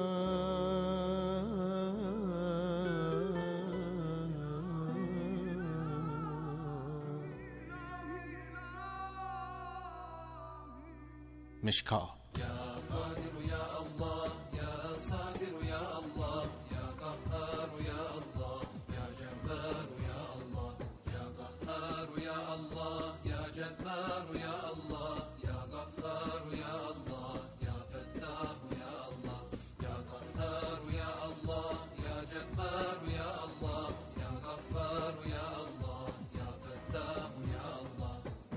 مشکا Ya Kadir ya Allah, ya Satir ya Allah, ya Kahhar ya Allah, ya Cebbar ya Allah, ya Kahhar ya Allah, ya Cebbar ya Allah, ya Ghaffar ya Allah, ya Fettah ya Allah, ya Kahhar ya Allah, ya Cebbar ya Allah, ya Ghaffar ya Allah, ya Fettah ya Allah.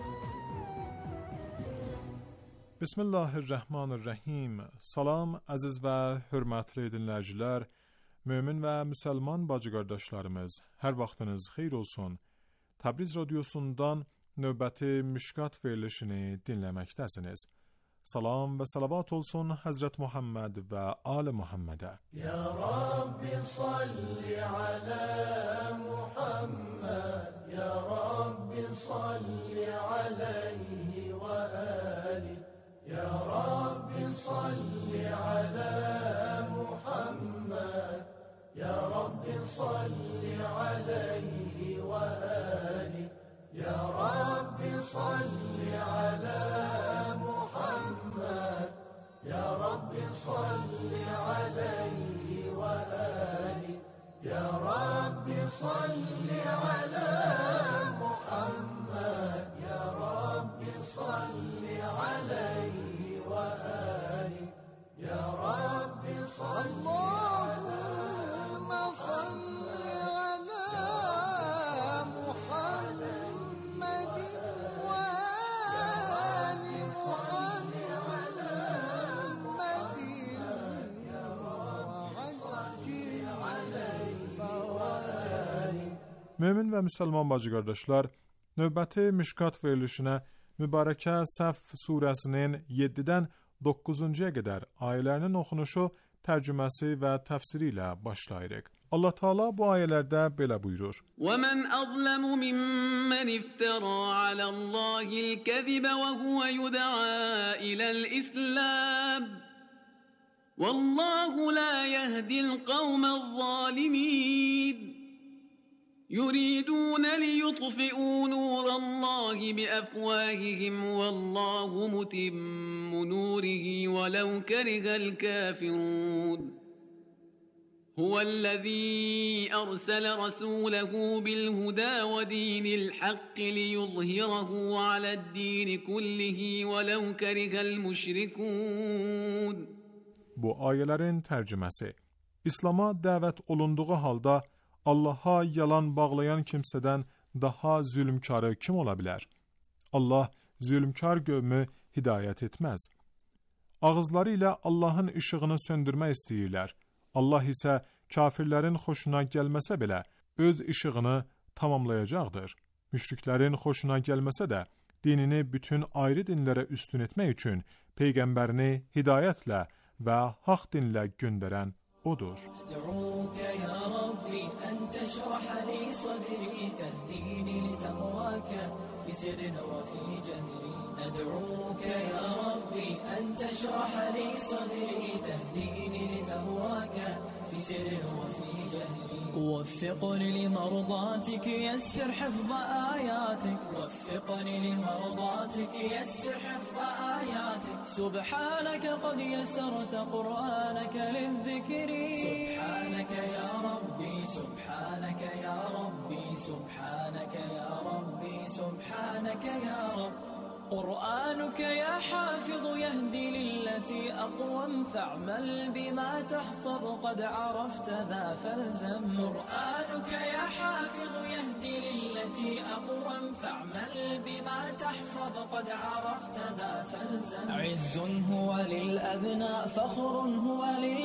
Bismillahirrahmanirrahim. Salam əziz və hörmətli dinləyicilər, mömin və müsəlman bacı qardaşlarımız, hər vaxtınız xeyir olsun. Təbriz radiosundan növbəti Mişkat verilişini dinləməkdəsiniz. Salam və salavat olsun Həzrət Muhammed və Ali Muhammedə. Ya Rabbi salli ala Muhammed, Ya Rabbi salli alayhi və ali. Ya Rabbi salli ala Muhammed, Ya Rabbi salli alayhi və ali. Ya Rabbi salli ala Muhammed, Ya Rabbi salli alayhi və ali. Ya Rabbi salli ala Muhammed, Ya Rabbi salli alayhi və ali. Ya Rabbi salli Allahümme salli ala Muhammedin və ali salli ala Muhammedin ya Rabbi salli alayhi və ali. Mömin və müsəlman bacı qardaşlar, növbəti Mişkat verilişinə mübarəkə Səff surəsinin yeddidən doqquzuncuya qədər ayələrinin oxunuşu, tərcüməsi və təfsiri ilə başlayırıq. Allah Teala bu ayələrdə belə buyurur. وَمَنْ أَظْلَمُ مِمَّنِ افْتَرَى عَلَى اللَّهِ الْكَذِبَ وَهُوَ يُدْعَى إِلَى الْإِسْلَامِ وَاللَّهُ لَا يَهْدِي الْقَوْمَ الظَّالِمِينَ يريدون ليطفئوا نور الله بأفواههم والله متم نوره ولو كره الكافرون هو الذي أرسل رسوله بالهدى ودين الحق ليظهره على الدين كله ولو كره المشركون. Bu ayələrin tərcüməsi. İslam'a dəvət olunduğu halda Allaha yalan bağlayan kimsədən daha zülmkarı kim ola bilər? Allah zülmkar qövmü hidayət etməz. Ağızları ilə Allahın işığını söndürmək istəyirlər. Allah isə kafirlərin xoşuna gəlməsə belə öz işığını tamamlayacaqdır. Müşriklərin xoşuna gəlməsə də dinini bütün ayrı dinlərə üstün etmək üçün Peyğəmbərini hidayətlə və haqq dinlə göndərən odur. أدعوك يا ربي أن تشرح لي صدري تهديني لتقواك في سر وفي جهري أدعوك يا ربي أن تشرح لي صدري تهديني لتقواك في سر وفي جهري وفقني لمرضاتك يسر حفظ آياتك وفقني لمرضاتك يسر حفظ آياتك سبحانك قد يسرت قرآنك للذكر سبحانك يا ربي سبحانك يا ربي سبحانك يا ربي سبحانك يا رب قرآنك يا حافظ يهدي للتي أقوم فاعمل بما تحفظ قد عرفت ذا فالزم قرآنك يا حافظ يهدي للتي أقوم فاعمل بما تحفظ قد عرفت ذا فالزم عز هو للأبناء فخر هو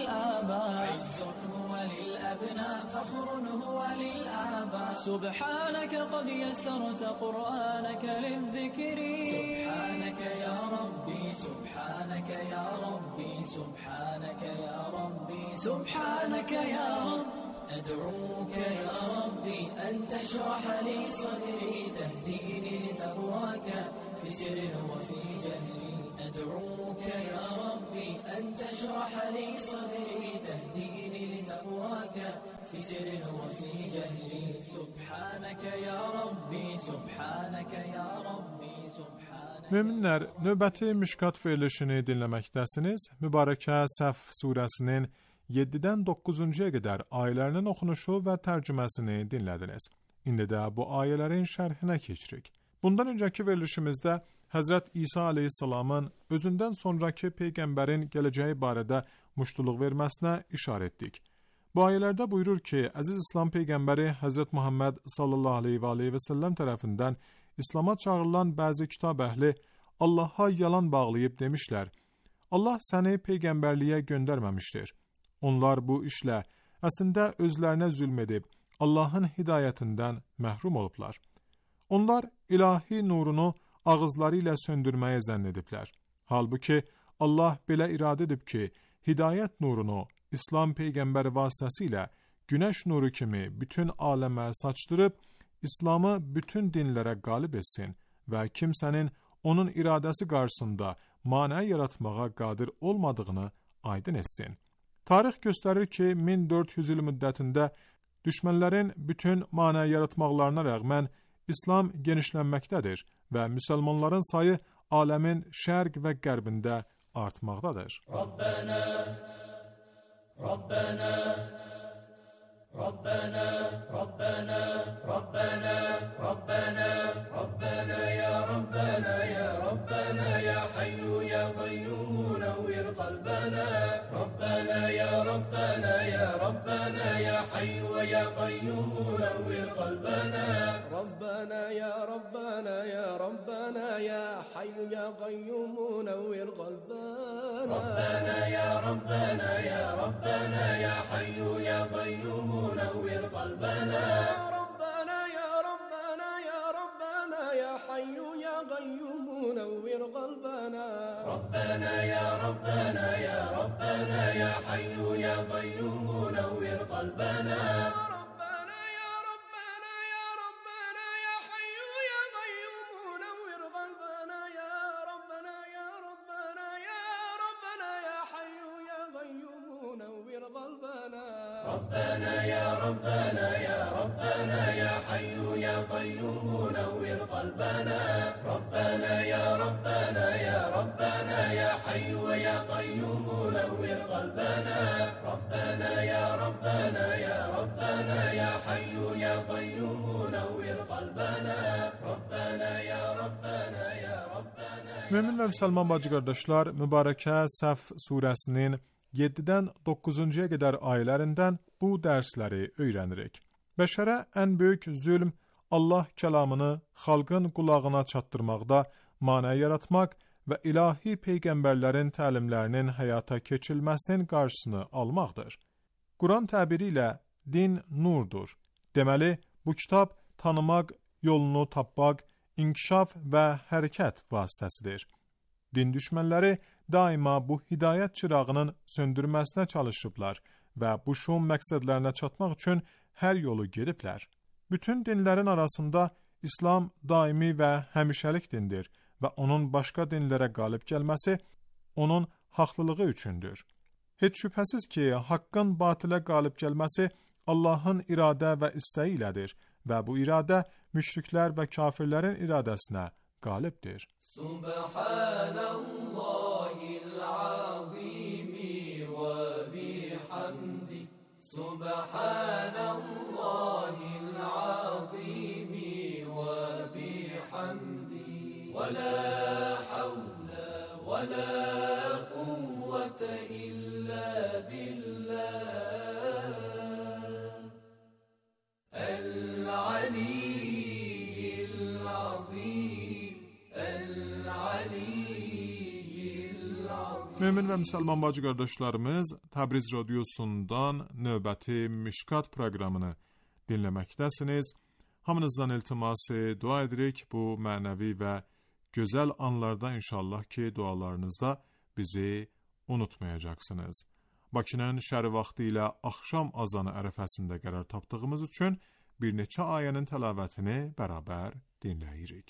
للآباء عز هو للأبناء فخر هو للآباء سبحانك قد يسرت قرآنك للذكر سبحانك يا ربي سبحانك يا ربي سبحانك يا ربي سبحانك يا رب أدعوك يا ربي أن تشرح لي صدري تهديني لتقواك في سر وفي جهري أدعوك يا ربي أن تشرح لي صدري تهديني لتقواك في سر وفي جهري سبحانك يا ربي سبحانك يا ربي سبحانك. Müminlər, növbəti Mişkat verilişini dinləməkdəsiniz. Mübarəkə Səf surəsinin yeddidən doqquzuncuya qədər ayələrinin oxunuşu və tərcüməsini dinlədiniz. İndi də bu ayələrin şərhinə keçirik. Bundan öncəki verilişimizdə Həzrət İsa aleyhissalamın özündən sonraki peyğəmbərin gələcəyi barədə muştuluq verməsinə işarə etdik. Bu ayələrdə buyurur ki, əziz İslam peyğəmbəri Həzrət Muhammed sallallahu aleyhi və aleyhi və səlləm tərəfindən İslama çağırılan bəzi kitab əhli Allaha yalan bağlayıb demişlər, Allah səni peyğəmbərliyə göndərməmişdir. Onlar bu işlə əslində özlərinə zülm edib, Allahın hidayətindən məhrum olublar. Onlar ilahi nurunu ağızları ilə söndürməyə zənn ediblər. Halbuki Allah belə iradə edib ki, hidayət nurunu İslam peyğəmbəri vasitəsilə günəş nuru kimi bütün aləmə saçdırıb, İslamı bütün dinlərə qalib etsin və kimsənin onun iradəsi qarşısında manə yaratmağa qadir olmadığını aydın etsin. Tarix göstərir ki, min dörd yüz il müddətində düşmənlərin bütün manə yaratmaqlarına rəğmən İslam genişlənməkdədir və müsəlmanların sayı aləmin şərq və qərbində artmaqdadır. Rabbana, Rabbana, Rabbana, Rabbana, Rabbana, Rabbana, Rabbana, ya Rabbana, ya Rabbana, ya Hayyu, ya Qayyum, nawwir qalbana. Rabbana, ya Rabbana, ya Rabbana, ya Hayyu, ya Qayyum, nawwir qalbana. Rabbana, ya Rabbana, ya Rabbana, ya Hayyu, ya Qayyum, nawwir qalbana. Rabbana, ya Rabbana, ya Rabbana, ya Hayyu, ya Qayyum, نور قلبنا ربنا يا ربنا يا ربنا يا حي يا قيوم نور قلبنا ربنا يا ربنا يا ربنا يا حي يا قيوم نور قلبنا ربنا يا ربنا يا ربنا يا حي يا قيوم نور قلبنا يا ربنا يا ربنا يا ربنا يا حي يا قيوم نور قلبنا ربنا يا ربنا يا ربنا يا حي يا قيوم نور قلبنا ربنا يا ربنا يا ربنا يا حي يا قيوم نور قلبنا ربنا يا ربنا يا ربنا يا حي يا قيوم نور قلبنا ربنا يا ربنا يا ربنا. Mömin və müsəlman bacı qardaşlar, mübarəkə Səf surəsinin yeddidən doqquzuncuya qədər ayələrindən bu dərsləri öyrənirik. Bəşərə ən böyük zülm Allah kəlamını xalqın qulağına çatdırmaqda manə yaratmaq və ilahi peyğəmbərlərin təlimlərinin həyata keçirilməsinin qarşısını almaqdır. Quran təbiri ilə din nurdur. Deməli, bu kitab tanımaq, yolunu tapmaq, inkişaf və hərəkət vasitəsidir. Din düşmənləri daima bu hidayət çırağının söndürməsinə çalışıblar və bu şum məqsədlərinə çatmaq üçün hər yolu gediblər. Bütün dinlərin arasında İslam daimi və həmişəlik dindir və onun başqa dinlərə qalib gəlməsi onun haqlılığı üçündür. Heç şübhəsiz ki, haqqın batilə qalib gəlməsi Allahın iradə və istəyi ilədir və bu iradə müşriklər və kafirlərin iradəsinə qalibdir. Subhanallahil azimi və bihamdi Subhanallahil azimi və bihamdi və la havle və la kuvvete illa billah el-aliyyil azim el-aliyyil azim. Mömin və müsəlman bacı qardaşlarımız, Təbriz radiosundan növbəti Mişkat proqramını dinləməkdəsiniz. Hamınızdan iltimas dua edirik bu mənəvi və gözəl anlarda inşallah ki dualarınızda bizi unutmayacaqsınız. Bakının şəhəri vaxtı ilə axşam azanı ərəfəsində qərar tapdığımız üçün bir neçə ayənin təlavətini bərabər dinləyirik.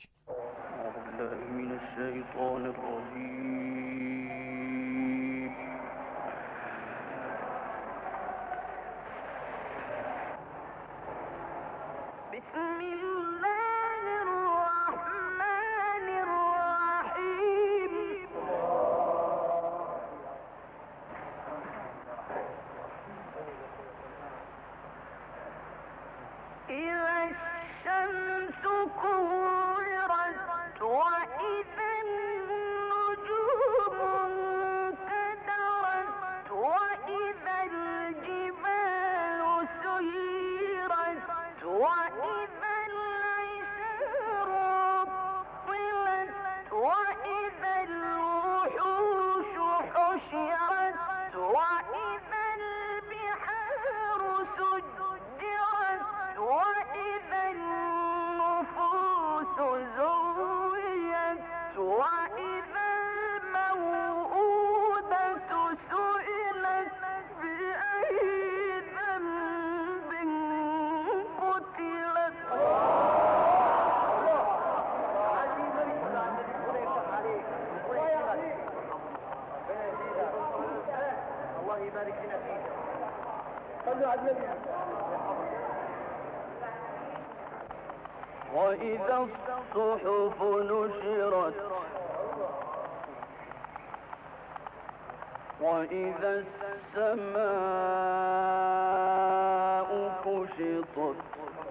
وإذا الصحف نشرت وإذا السماء كشطت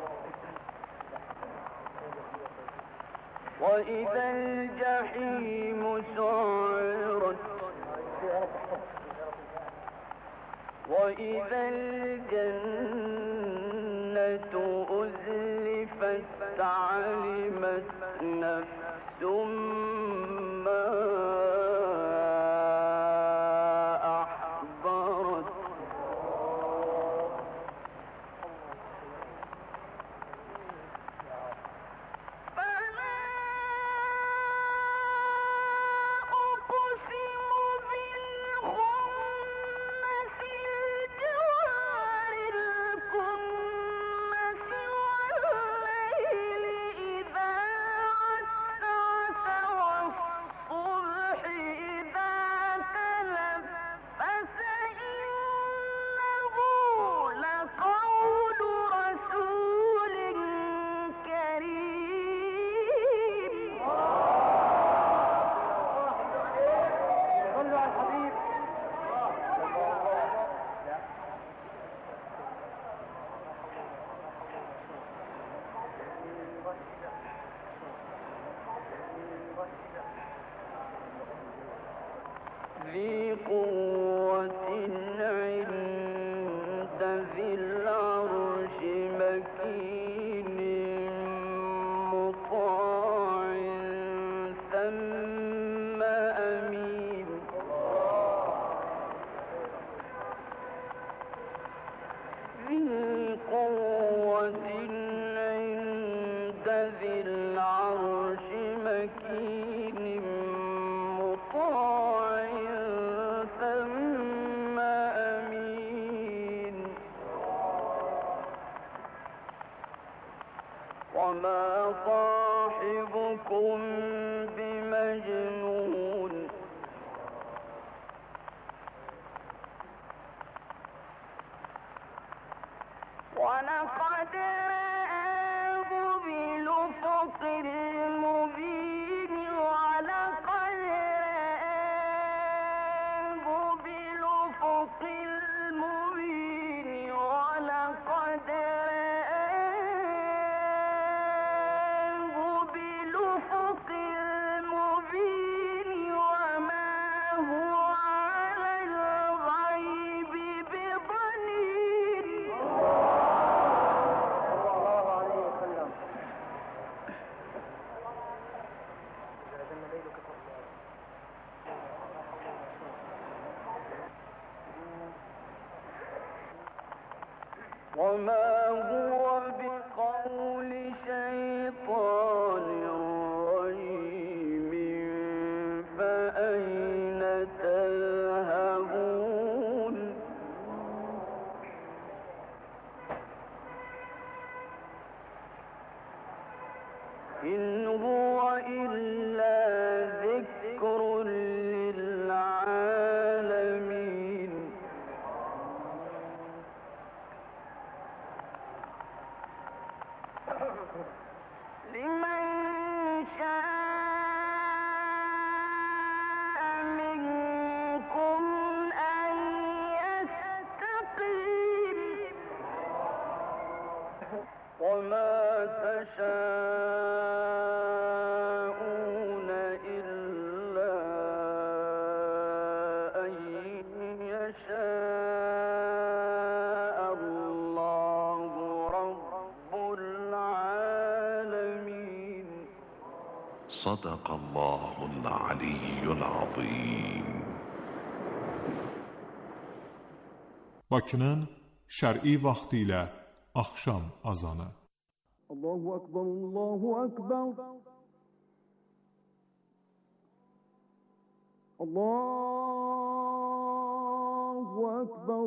وإذا الجحيم سعرت وإذا الجنة أزلفت علمت نفس ما أحضرت ذي قوة عند ذي العرش مكين مطاع ثم أمين ذي قوة عند ذي العرش مكين مطاع وما صاحبكم بمجنون ولقد رآه بالأفق المبين ولقد رآه بالأفق المبين ولقد رآه بالأفق المبين وما هو على الغيب بضنين. وما هو بقول شيطان رجيم فأين تذهبون إن هو إلا ذكر للعالمين لمن شاء منكم أن يستقيم وما تشاءون إلا أن يشاء الله رب العالمين. صدق الله العلي العظيم. Bakının şər'i vaxtı ilə axşam azanı. Allahu Ekber, Allahu Ekber. Allahu Ekber,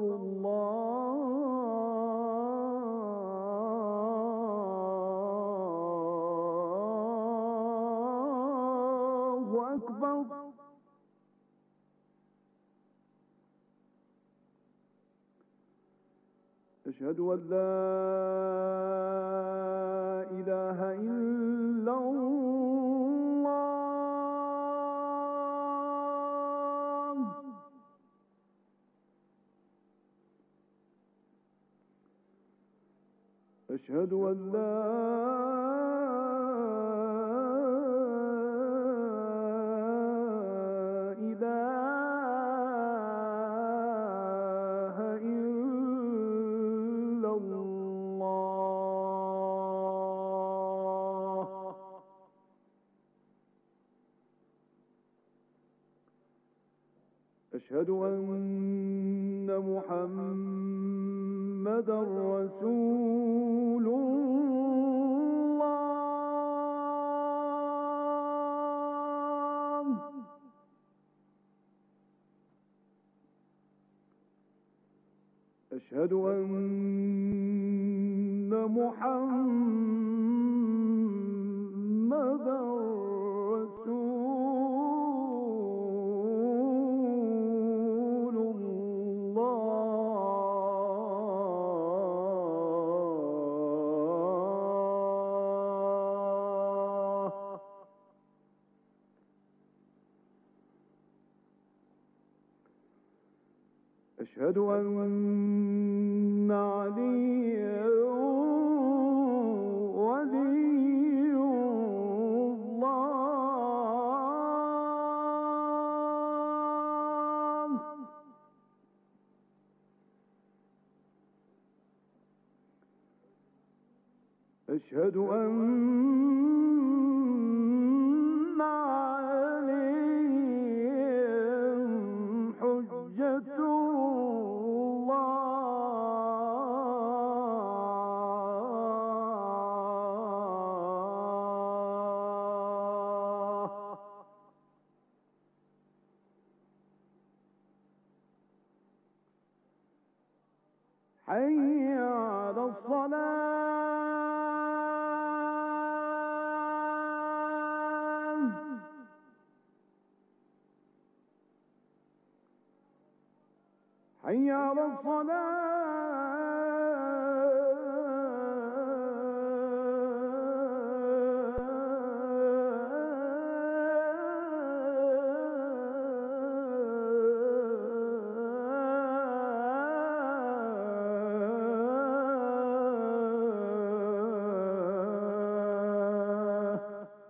Allahu Ekber. أشهد أن لا إله إلا الله. أشهد أن لا أشهد أن محمدًا رسول الله. أشهد أن محمدًا أشهد أن عليا ولي الله. أشهد أن عليهم حجة حي على الصلاة. حي على الصلاة.